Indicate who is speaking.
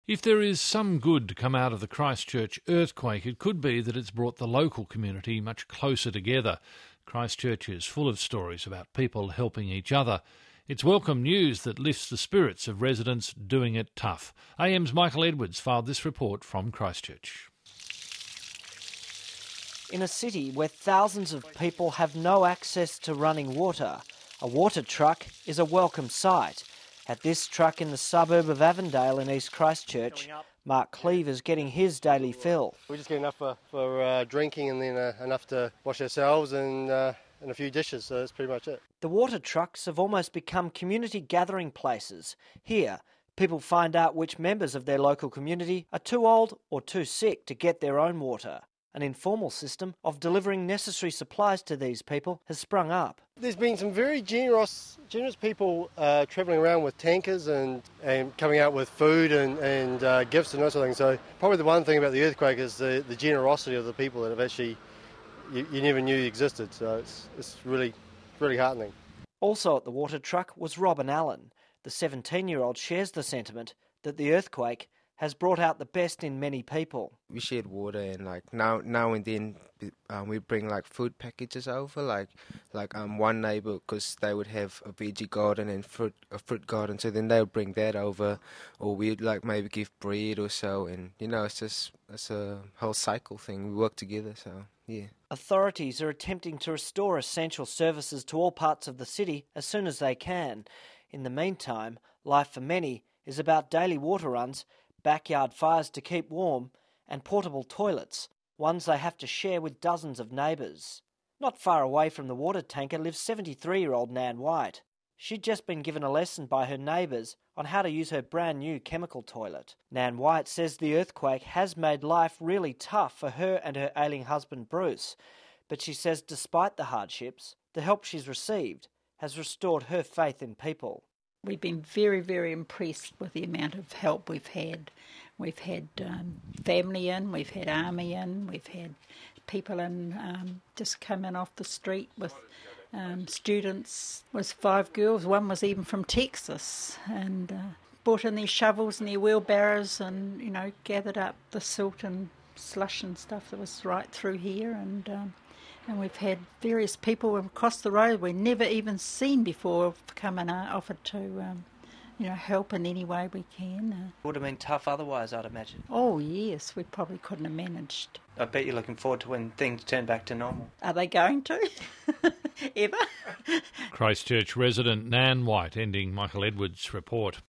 Speaker 1: If there is some good to come out of the Christchurch earthquake, it could be that it's brought the local community much closer together. Christchurch is full of stories about people helping each other. It's welcome news that lifts the spirits of residents doing it tough. AM's Michael Edwards filed this report from Christchurch.
Speaker 2: In a city where thousands of people have no access to running water, a water truck is a welcome sight. At this truck in the suburb of Avondale in East Christchurch, Mark Cleave is getting his daily fill.
Speaker 3: We just get enough for drinking and then enough to wash ourselves and a few dishes, so that's pretty much it.
Speaker 2: The water trucks have almost become community gathering places. Here, people find out which members of their local community are too old or too sick to get their own water. An informal system of delivering necessary supplies to these people has sprung up.
Speaker 3: There's been some very generous people travelling around with tankers and coming out with food and gifts and those sort of things. So probably the one thing about the earthquake is the generosity of the people that have actually you never knew existed. So it's really heartening.
Speaker 2: Also at the water truck was Robin Allen. The 17-year-old shares the sentiment that the earthquake has brought out the best in many people.
Speaker 4: We shared water, and now and then we bring food packages over. One neighbour, because they would have a veggie garden and a fruit garden, so then they would bring that over, or we'd maybe give bread or so. And it's a whole cycle thing. We work together, so yeah.
Speaker 2: Authorities are attempting to restore essential services to all parts of the city as soon as they can. In the meantime, life for many is about daily water runs, backyard fires to keep warm, and portable toilets, ones they have to share with dozens of neighbours. Not far away from the water tanker lives 73-year-old Nan White. She'd just been given a lesson by her neighbours on how to use her brand new chemical toilet. Nan White says the earthquake has made life really tough for her and her ailing husband Bruce, but she says despite the hardships, the help she's received has restored her faith in people.
Speaker 5: We've been very, very impressed with the amount of help we've had. We've had family in, we've had army in, we've had people in just come in off the street with students. It was 5 girls, one was even from Texas, and brought in their shovels and their wheelbarrows and, gathered up the silt and slush and stuff that was right through here. And we've had various people across the road we've never even seen before come and offered to, help in any way we can.
Speaker 2: It would have been tough otherwise, I'd imagine.
Speaker 5: Oh, yes, we probably couldn't have managed.
Speaker 2: I bet you're looking forward to when things turn back to normal.
Speaker 5: Are they going to? Ever?
Speaker 1: Christchurch resident Nan White ending Michael Edwards' report.